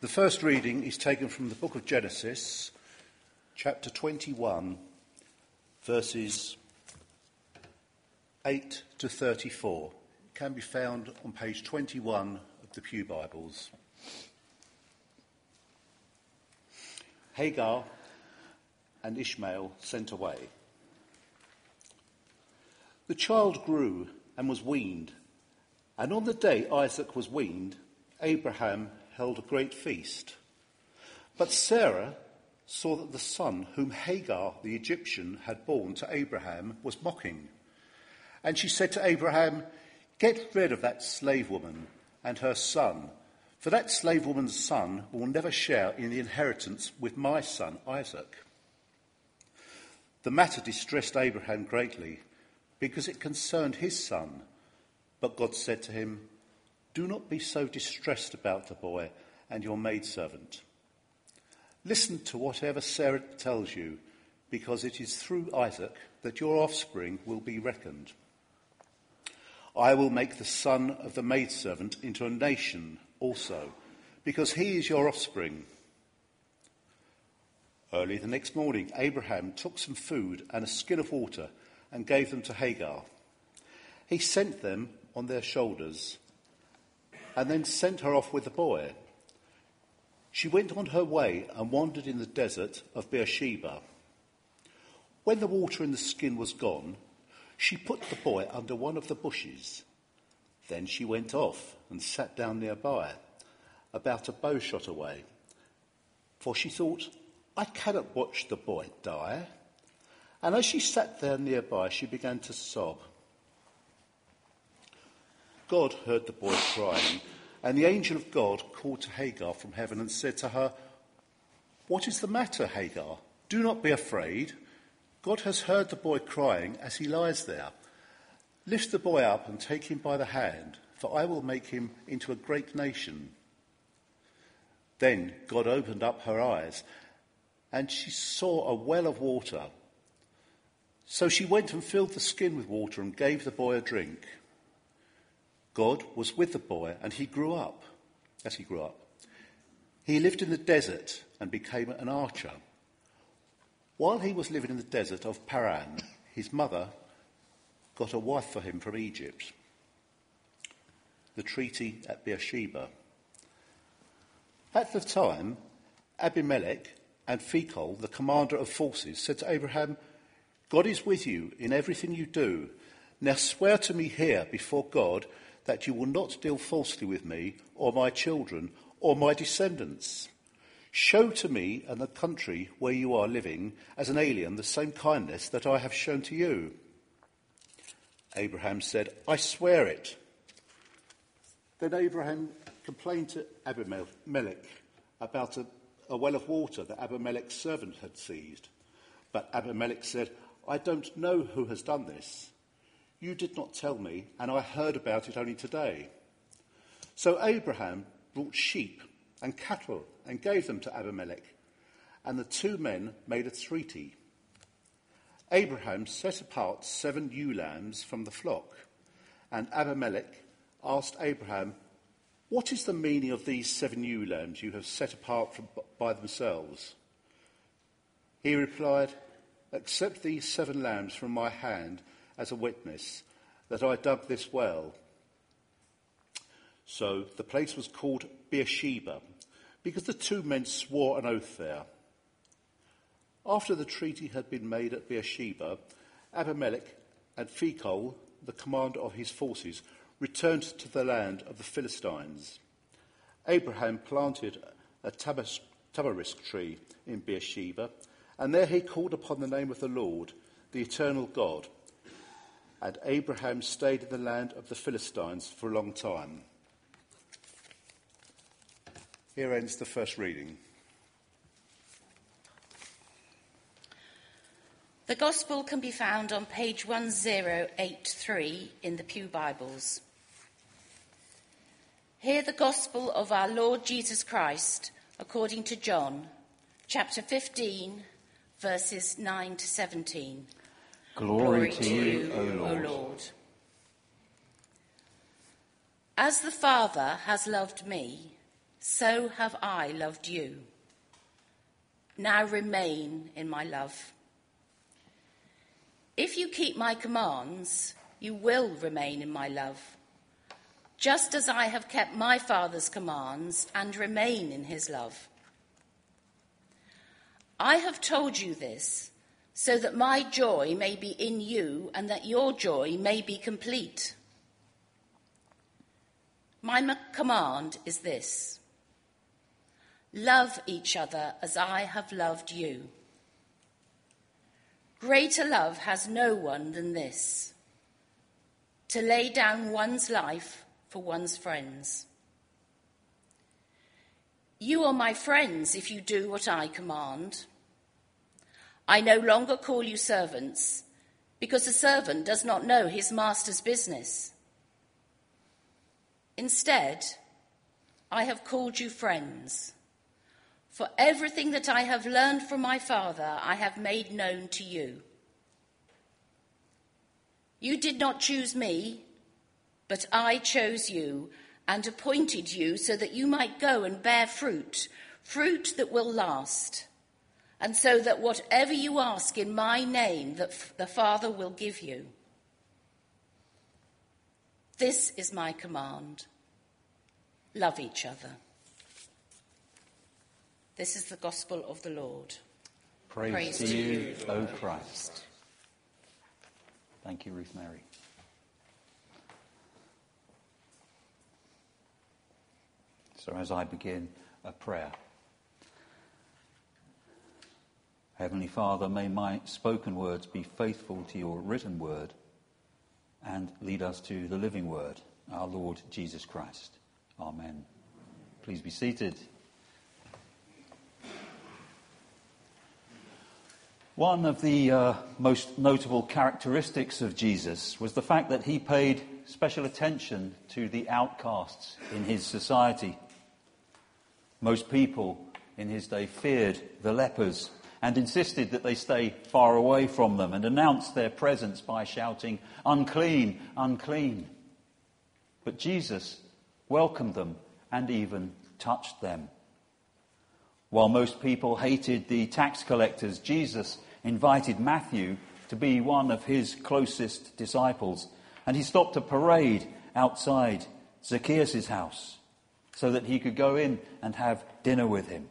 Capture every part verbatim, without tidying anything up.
The first reading is taken from the book of Genesis, chapter twenty-one, verses eight to thirty-four. It can be found on page twenty-one of the Pew Bibles. Hagar and Ishmael sent away. The child grew and was weaned, and on the day Isaac was weaned, Abraham held a great feast. But Sarah saw that the son whom Hagar the Egyptian had borne to Abraham was mocking. And she said to Abraham, "Get rid of that slave woman and her son, for that slave woman's son will never share in the inheritance with my son Isaac." The matter distressed Abraham greatly, because it concerned his son. But God said to him, "Do not be so distressed about the boy and your maidservant. Listen to whatever Sarah tells you, because it is through Isaac that your offspring will be reckoned. I will make the son of the maidservant into a nation also, because he is your offspring." Early the next morning, Abraham took some food and a skin of water and gave them to Hagar. He sent them on their shoulders and then sent her off with the boy. She went on her way and wandered in the desert of Beersheba. When the water in the skin was gone, she put the boy under one of the bushes. Then she went off and sat down nearby, about a bow shot away. For she thought, "I cannot watch the boy die." And as she sat there nearby, she began to sob. God heard the boy crying, and the angel of God called to Hagar from heaven and said to her, "What is the matter, Hagar? Do not be afraid. God has heard the boy crying as he lies there. Lift the boy up and take him by the hand, for I will make him into a great nation." Then God opened up her eyes, and she saw a well of water. So she went and filled the skin with water and gave the boy a drink. God was with the boy, and he grew up. As he grew up, he lived in the desert and became an archer. While he was living in the desert of Paran, his mother got a wife for him from Egypt. The treaty at Beersheba. At the time, Abimelech and Phicol, the commander of forces, said to Abraham, "God is with you in everything you do. Now swear to me here before God that you will not deal falsely with me or my children or my descendants. Show to me and the country where you are living as an alien the same kindness that I have shown to you." Abraham said, "I swear it." Then Abraham complained to Abimelech about a, a well of water that Abimelech's servant had seized. But Abimelech said, "I don't know who has done this. You did not tell me, and I heard about it only today." So Abraham brought sheep and cattle and gave them to Abimelech, and the two men made a treaty. Abraham set apart seven ewe lambs from the flock, and Abimelech asked Abraham, "What is the meaning of these seven ewe lambs you have set apart from, by themselves?" He replied, "Accept these seven lambs from my hand as a witness that I dug this well." So the place was called Beersheba, because the two men swore an oath there. After the treaty had been made at Beersheba, Abimelech and Phicol, the commander of his forces, returned to the land of the Philistines. Abraham planted a tamarisk tree in Beersheba, and there he called upon the name of the Lord, the eternal God. And Abraham stayed in the land of the Philistines for a long time. Here ends the first reading. The Gospel can be found on page one thousand eighty-three in the Pew Bibles. Hear the Gospel of our Lord Jesus Christ according to John, chapter fifteen, verses nine to seventeen. Glory, Glory to you, O Lord. O Lord. As the Father has loved me, so have I loved you. Now remain in my love. If you keep my commands, you will remain in my love, just as I have kept my Father's commands and remain in his love. I have told you this so that my joy may be in you and that your joy may be complete. My command is this: love each other as I have loved you. Greater love has no one than this, to lay down one's life for one's friends. You are my friends if you do what I command. I no longer call you servants, because a servant does not know his master's business. Instead, I have called you friends, for everything that I have learned from my Father I have made known to you. You did not choose me, but I chose you and appointed you so that you might go and bear fruit, fruit that will last, and so that whatever you ask in my name, that the Father will give you. This is my command: love each other. This is the gospel of the Lord. Praise, Praise to you, you, O Christ. Thank you, Ruth Mary. So as I begin a prayer, Heavenly Father, may my spoken words be faithful to your written word and lead us to the living word, our Lord Jesus Christ. Amen. Please be seated. One of the uh, most notable characteristics of Jesus was the fact that he paid special attention to the outcasts in his society. Most people in his day feared the lepers and insisted that they stay far away from them and announced their presence by shouting, "Unclean, unclean." But Jesus welcomed them and even touched them. While most people hated the tax collectors, Jesus invited Matthew to be one of his closest disciples, and he stopped a parade outside Zacchaeus' house so that he could go in and have dinner with him.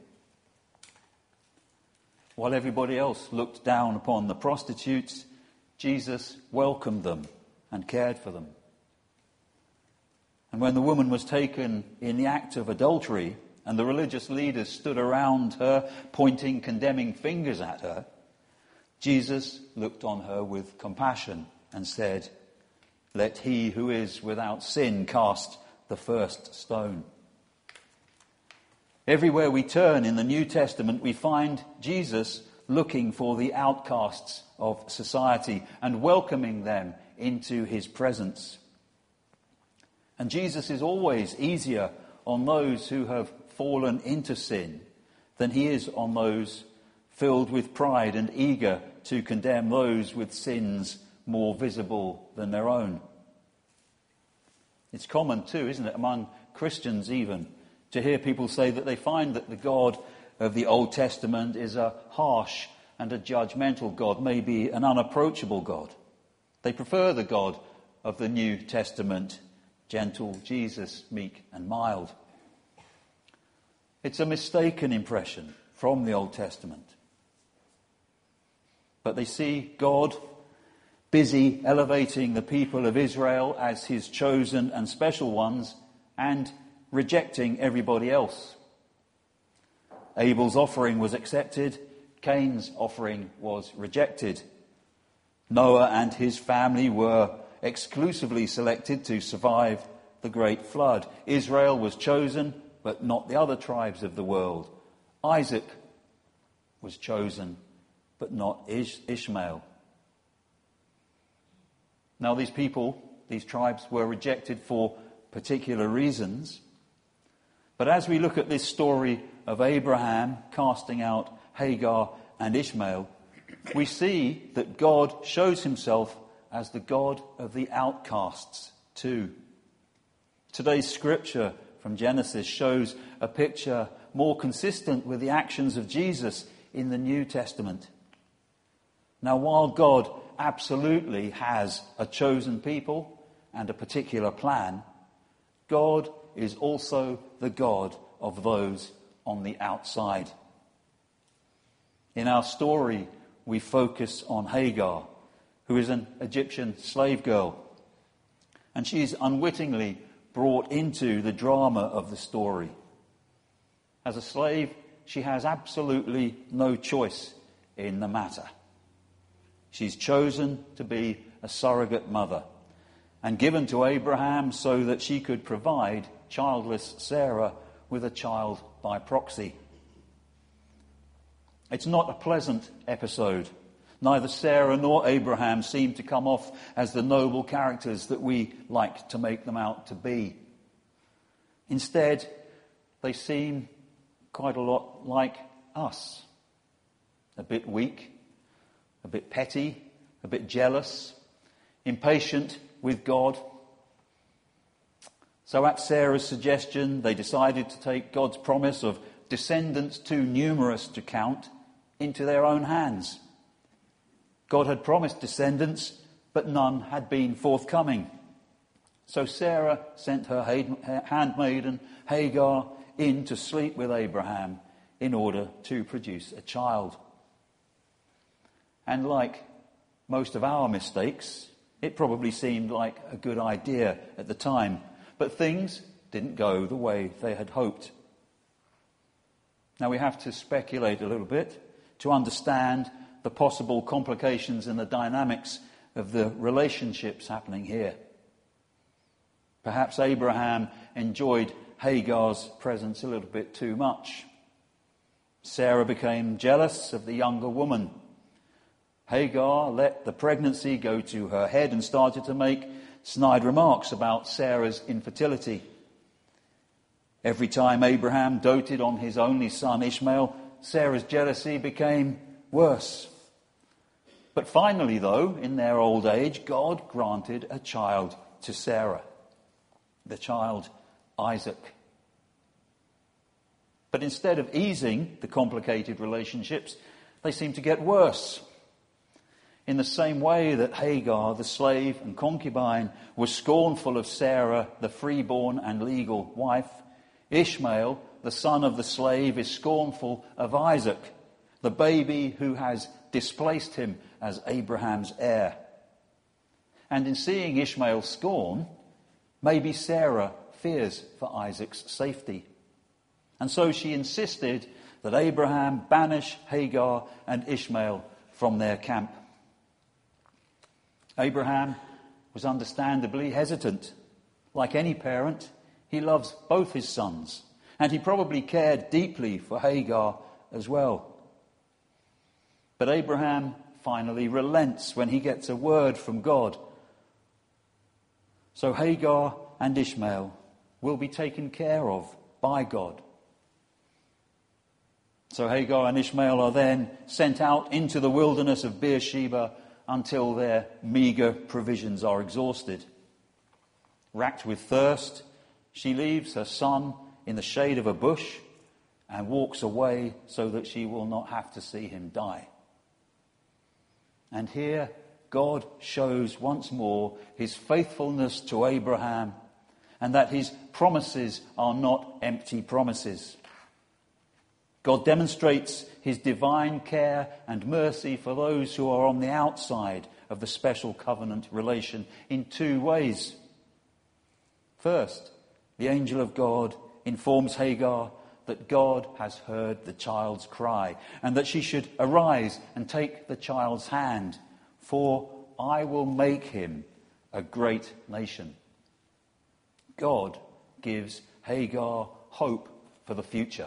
While everybody else looked down upon the prostitutes, Jesus welcomed them and cared for them. And when the woman was taken in the act of adultery and the religious leaders stood around her, pointing condemning fingers at her, Jesus looked on her with compassion and said, "Let he who is without sin cast the first stone." Everywhere we turn in the New Testament, we find Jesus looking for the outcasts of society and welcoming them into his presence. And Jesus is always easier on those who have fallen into sin than he is on those filled with pride and eager to condemn those with sins more visible than their own. It's common too, isn't it, among Christians even, to hear people say that they find that the God of the Old Testament is a harsh and a judgmental God, maybe an unapproachable God. They prefer the God of the New Testament, gentle Jesus, meek and mild. It's a mistaken impression from the Old Testament. But they see God busy elevating the people of Israel as his chosen and special ones and rejecting everybody else. Abel's offering was accepted, Cain's offering was rejected. Noah and his family were exclusively selected to survive the great flood. Israel was chosen, but not the other tribes of the world. Isaac was chosen, but not Ish- Ishmael. Now these people, these tribes, were rejected for particular reasons. But as we look at this story of Abraham casting out Hagar and Ishmael, we see that God shows himself as the God of the outcasts too. Today's scripture from Genesis shows a picture more consistent with the actions of Jesus in the New Testament. Now, while God absolutely has a chosen people and a particular plan, God is also the God of those on the outside. In our story, we focus on Hagar, who is an Egyptian slave girl, and she's unwittingly brought into the drama of the story. As a slave, she has absolutely no choice in the matter. She's chosen to be a surrogate mother and given to Abraham so that she could provide childless Sarah with a child by proxy. It's not a pleasant episode. Neither Sarah nor Abraham seem to come off as the noble characters that we like to make them out to be. Instead, they seem quite a lot like us. A bit weak, a bit petty, a bit jealous, impatient with God. So at Sarah's suggestion, they decided to take God's promise of descendants too numerous to count into their own hands. God had promised descendants, but none had been forthcoming. So Sarah sent her handmaiden Hagar in to sleep with Abraham in order to produce a child. And like most of our mistakes, it probably seemed like a good idea at the time, but things didn't go the way they had hoped. Now we have to speculate a little bit to understand the possible complications in the dynamics of the relationships happening here. Perhaps Abraham enjoyed Hagar's presence a little bit too much. Sarah became jealous of the younger woman. Hagar let the pregnancy go to her head and started to make snide remarks about Sarah's infertility. Every time Abraham doted on his only son Ishmael, Sarah's jealousy became worse. But finally, though, in their old age, God granted a child to Sarah, the child Isaac. But instead of easing the complicated relationships, they seem to get worse. In the same way that Hagar, the slave and concubine, was scornful of Sarah, the freeborn and legal wife, Ishmael, the son of the slave, is scornful of Isaac, the baby who has displaced him as Abraham's heir. And in seeing Ishmael scorn, maybe Sarah fears for Isaac's safety. And so she insisted that Abraham banish Hagar and Ishmael from their camp. Abraham was understandably hesitant. Like any parent, he loves both his sons, and he probably cared deeply for Hagar as well. But Abraham finally relents when he gets a word from God. So Hagar and Ishmael will be taken care of by God. So Hagar and Ishmael are then sent out into the wilderness of Beersheba until their meagre provisions are exhausted. Racked with thirst, she leaves her son in the shade of a bush and walks away so that she will not have to see him die. And here God shows once more his faithfulness to Abraham and that his promises are not empty promises. God demonstrates his divine care and mercy for those who are on the outside of the special covenant relation in two ways. First, the angel of God informs Hagar that God has heard the child's cry and that she should arise and take the child's hand, for I will make him a great nation. God gives Hagar hope for the future.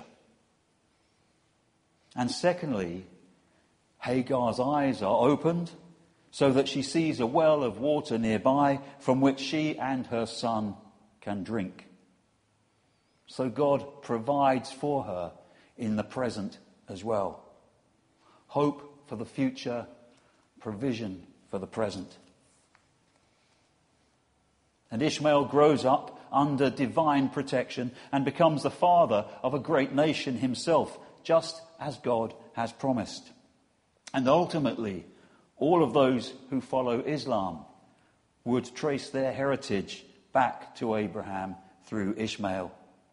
And secondly, Hagar's eyes are opened so that she sees a well of water nearby from which she and her son can drink. So God provides for her in the present as well. Hope for the future, provision for the present. And Ishmael grows up under divine protection and becomes the father of a great nation himself, just as God has promised. And ultimately, all of those who follow Islam would trace their heritage back to Abraham through Ishmael.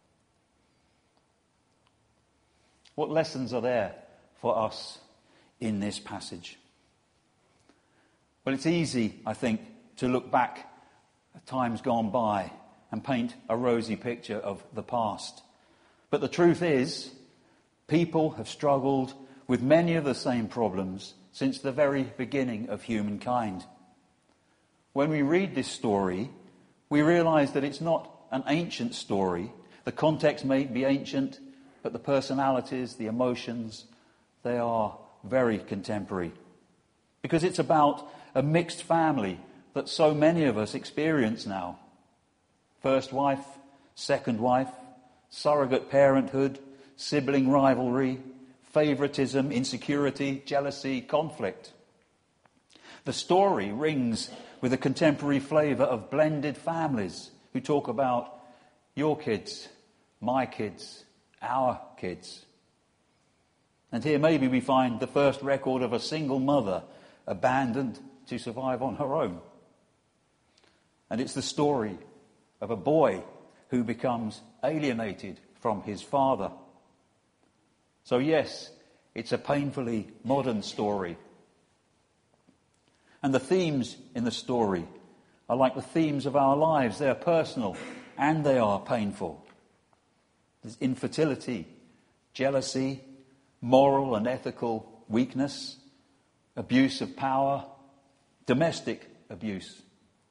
What lessons are there for us in this passage? Well, it's easy, I think, to look back at times gone by and paint a rosy picture of the past. But the truth is, people have struggled with many of the same problems since the very beginning of humankind. When we read this story, we realise that it's not an ancient story. The context may be ancient, but the personalities, the emotions, they are very contemporary. Because it's about a mixed family that so many of us experience now. First wife, second wife, surrogate parenthood, sibling rivalry, favouritism, insecurity, jealousy, conflict. The story rings with a contemporary flavour of blended families who talk about your kids, my kids, our kids. And here maybe we find the first record of a single mother abandoned to survive on her own. And it's the story of a boy who becomes alienated from his father. So yes, it's a painfully modern story. And the themes in the story are like the themes of our lives. They are personal and they are painful. There's infertility, jealousy, moral and ethical weakness, abuse of power, domestic abuse,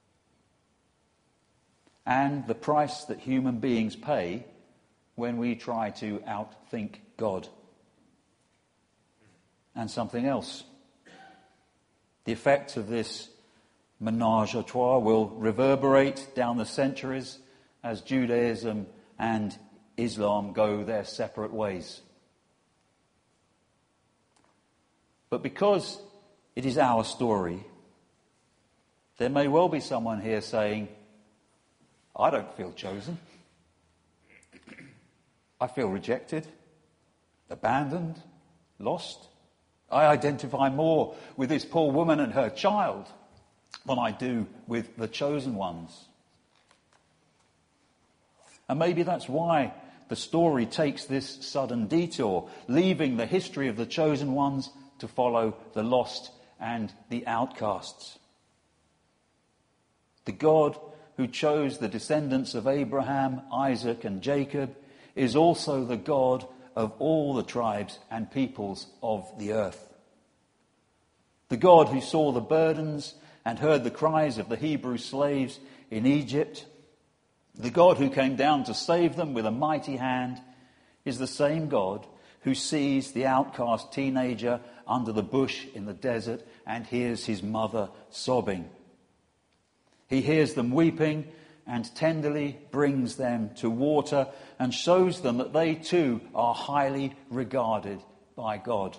and the price that human beings pay when we try to outthink God. And something else. The effects of this ménage à trois will reverberate down the centuries as Judaism and Islam go their separate ways. But because it is our story, there may well be someone here saying, I don't feel chosen. I feel rejected, abandoned, lost. I identify more with this poor woman and her child than I do with the chosen ones. And maybe that's why the story takes this sudden detour, leaving the history of the chosen ones to follow the lost and the outcasts. The God who chose the descendants of Abraham, Isaac and Jacob is also the God of all the tribes and peoples of the earth. The God who saw the burdens and heard the cries of the Hebrew slaves in Egypt, the God who came down to save them with a mighty hand, is the same God who sees the outcast teenager under the bush in the desert and hears his mother sobbing. He hears them weeping and tenderly brings them to water and shows them that they too are highly regarded by God.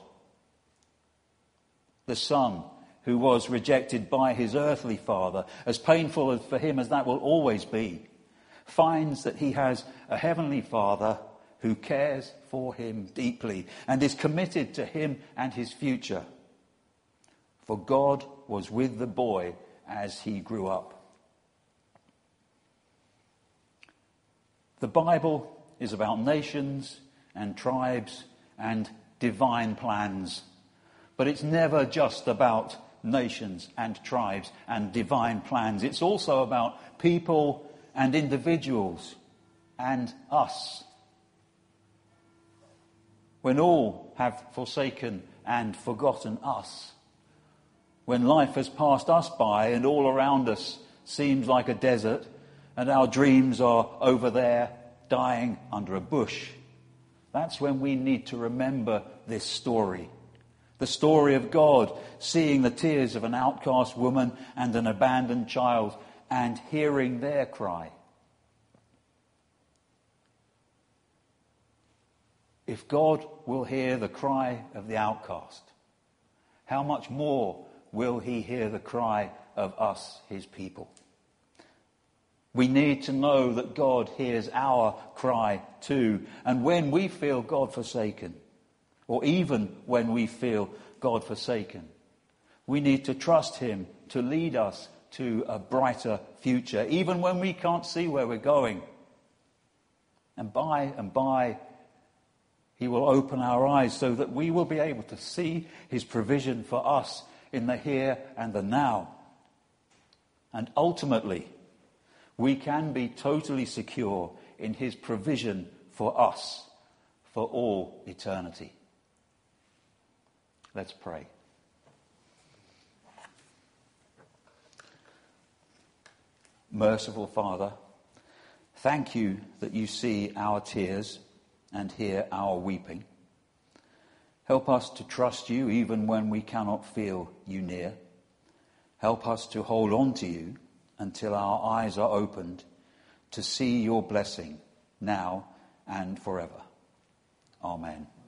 The son who was rejected by his earthly father, as painful for him as that will always be, finds that he has a heavenly Father who cares for him deeply and is committed to him and his future. For God was with the boy as he grew up. The Bible is about nations and tribes and divine plans. But it's never just about nations and tribes and divine plans. It's also about people and individuals and us. When all have forsaken and forgotten us, when life has passed us by and all around us seems like a desert and our dreams are over there dying under a bush, that's when we need to remember this story. The story of God seeing the tears of an outcast woman and an abandoned child and hearing their cry. If God will hear the cry of the outcast, how much more will he hear the cry of us, his people? We need to know that God hears our cry too. And when we feel God forsaken, or even when we feel God forsaken, we need to trust him to lead us to a brighter future, even when we can't see where we're going. And by and by, he will open our eyes so that we will be able to see his provision for us in the here and the now. And ultimately, we can be totally secure in his provision for us for all eternity. Let's pray. Merciful Father, thank you that you see our tears and hear our weeping. Help us to trust you even when we cannot feel you near. Help us to hold on to you until our eyes are opened to see your blessing now and forever. Amen.